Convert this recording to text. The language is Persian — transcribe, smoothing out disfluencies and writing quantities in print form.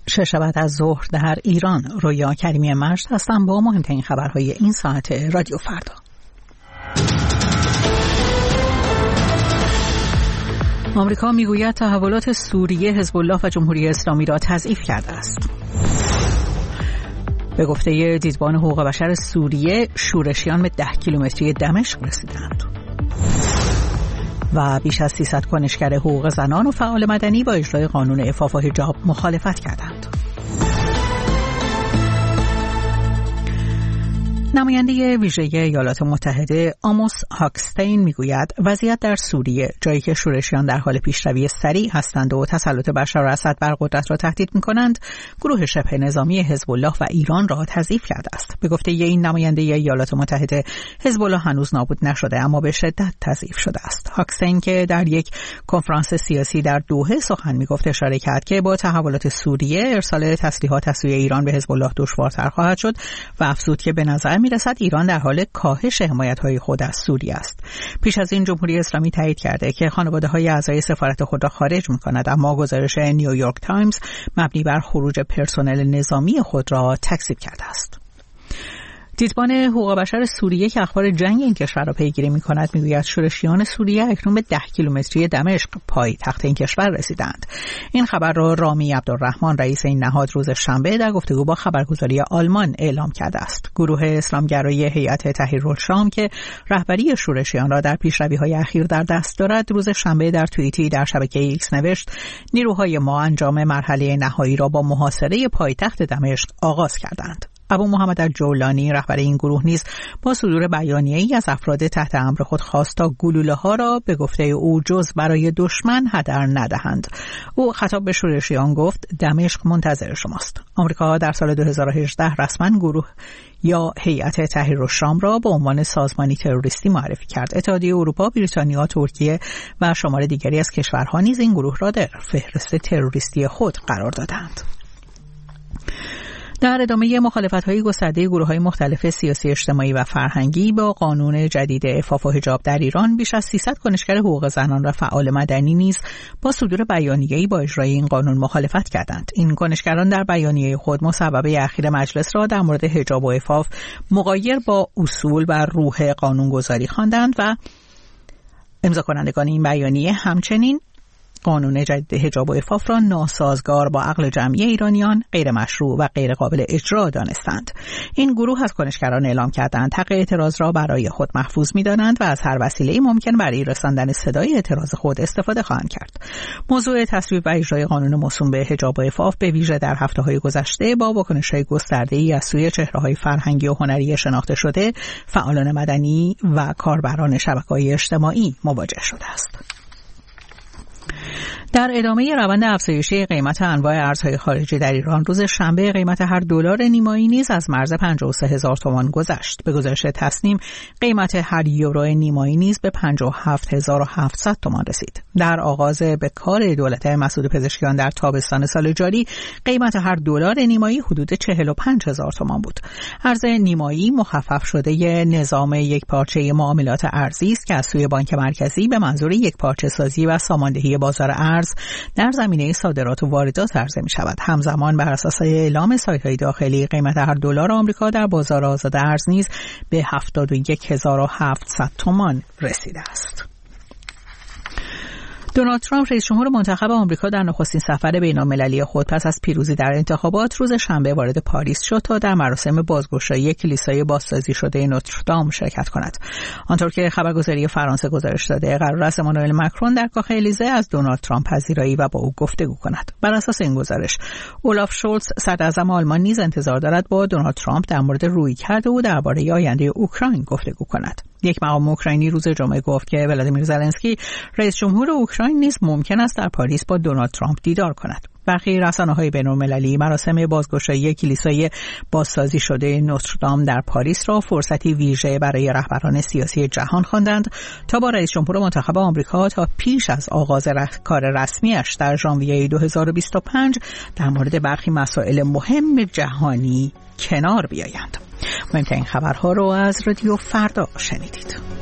6 بعد از ظهر در ایران. رویا کریمی مجد هستم با مهمترین خبرهای این ساعت رادیو فردا. آمریکا میگوید تحولات سوریه، حزب الله و جمهوری اسلامی را تضعیف کرده است. به گفته دیدبان حقوق بشر سوریه، شورشیان به 10 کیلومتری دمشق رسیدند. و بیش از 300 کنشگر حقوق زنان و فعال مدنی با اجرای قانون عفاف و حجاب مخالفت کردند. نماینده ویژه ایالات متحده آموس هاکستین میگوید وضعیت در سوریه، جایی که شورشیان در حال پیشروی سریع هستند و تسلط بشار اسد بر قدرت را تهدید می‌کنند، گروه شبه نظامی حزب الله و ایران را تضعیف کرده است. به گفته این نماینده ایالات متحده، حزب الله هنوز نابود نشده اما به شدت تضعیف شده است. هاکستین که در یک کنفرانس سیاسی در دوحه سخن می‌گفت، اشاره کرد که با تحولات سوریه ارسال تسلیحات از سوی ایران به حزب الله دشوارتر خواهد شد و افزود که به نظر می‌رسد ایران در حال کاهش حمایت‌های خود از سوریه است. پیش از این جمهوری اسلامی تایید کرده که خانواده‌های اعضای سفارت خود را خارج می‌کند، اما گزارش نیویورک تایمز مبنی بر خروج پرسنل نظامی خود را تکذیب کرده است. دیدبان حقوق بشر سوریه که اخبار جنگ این کشور را پیگیری می‌کند می‌گوید شورشیان سوریه اکنون به 10 کیلومتری دمشق، پایتخت این کشور، رسیدند. این خبر را رامی عبدالرحمن، رئیس این نهاد، روز شنبه در گفتگو با خبرگزاری آلمان اعلام کرده است. گروه اسلامگرایی هیئت تحریرالشام که رهبری شورشیان را در پیشروی‌های اخیر در دست دارد، روز شنبه در توییتی در شبکه ایکس نوشت نیروهای ما انجام مرحله نهایی را با محاصره پایتخت دمشق آغاز کردند. ابو محمد الجولانی، رهبر این گروه، نیز با صدور بیانیه‌ای از افراد تحت امر خود خواست تا گلوله‌ها را به گفته او جز برای دشمن هدر ندهند. او خطاب به شورشیان گفت دمشق منتظر شماست. آمریکا در سال 2018 رسما گروه یا هیئت تحریرالشام را به عنوان سازمانی تروریستی معرفی کرد. اتحادیه اروپا، بریتانیا، ترکیه و شمار دیگری از کشورها نیز این گروه را در فهرست تروریستی خود قرار دادند. در ادامه مخالفت‌های گسترده گروه‌های مختلف سیاسی، اجتماعی و فرهنگی با قانون جدید عفاف و حجاب در ایران، بیش از 300 کنشگر حقوق زنان و فعال مدنی نیز با صدور بیانیه‌ای با اجرای این قانون مخالفت کردند. این کنشگران در بیانیه خود مصوبه اخیر مجلس را در مورد حجاب و عفاف مغایر با اصول و روح قانونگذاری خواندند و امضا کنندگان این بیانیه همچنین قانون جدید حجاب و عفاف را ناسازگار با عقل جمعی ایرانیان، غیر مشروع و غیر قابل اجرا دانستند. این گروه از کنشگران اعلام کردند حق اعتراض را برای خود محفوظ می‌دانند و از هر وسیله‌ای ممکن برای رساندن صدای اعتراض خود استفاده خواهند کرد. موضوع تصویب و اجرای قانون موسوم به حجاب و عفاف به ویژه در هفته‌های گذشته با واکنش‌های گسترده‌ای از سوی چهره‌های فرهنگی و هنری شناخته شده، فعالان مدنی و کاربران شبکه‌های اجتماعی مواجه شده است. در ادامه روند افزایشی قیمت انواع ارزهای خارجی در ایران، روز شنبه قیمت هر دلار نیمایی نیز از مرز 53,000 تومان گذشت. به گزارش تصنیم، قیمت هر یورو نیمایی نیز به 57,700 تومان رسید. در آغاز به کار دولت مسعود پزشکیان در تابستان سال جاری، قیمت هر دلار نیمایی حدود 45,000 تومان بود. ارز نیمایی مخفف شده نظام یکپارچه معاملات ارزی است که از سوی بانک مرکزی به منظور یکپارچه سازی و ساماندهی بازار ارز در زمینه صادرات و واردات عرضه می شود. همزمان بر اساس اعلام سایت‌های داخلی، قیمت هر دلار آمریکا در بازار آزاد ارز نیز به 71,700 تومان رسیده است. دونالد ترامپ، رئیس جمهور منتخب آمریکا، در نخستین سفر بین‌المللی خود پس از پیروزی در انتخابات روز شنبه وارد پاریس شد تا در مراسم بازگشایی کلیسای بازسازی شده نوتردام شرکت کند. آنطور که خبرگزاری فرانسه گزارش داده، قرار است امانوئل مکرون در کاخ الیزه از دونالد ترامپ پذیرایی و با او گفتگو کند. بر اساس این گزارش، اولاف شولز، صدراعظم آلمان، نیز انتظار دارد با دونالد ترامپ در مورد رویکرد او درباره آینده اوکراین گفتگو کند. یک مقام اوکراینی روز جمعه گفت که ولادیمیر زلنسکی، رئیس جمهور اوکراین، نیز ممکن است در پاریس با دونالد ترامپ دیدار کند. برخی رسانه‌های بین‌المللی مراسم بازگشایی کلیسای بازسازی شده نوتردام در پاریس را فرصتی ویژه برای رهبران سیاسی جهان خواندند تا با رئیس جمهور منتخب آمریکا تا پیش از آغاز کار رسمیش در ژانویه 2025 در مورد برخی مسائل مهم جهانی کنار بیایند. مهمترین خبرها رو از رادیو فردا شنیدید.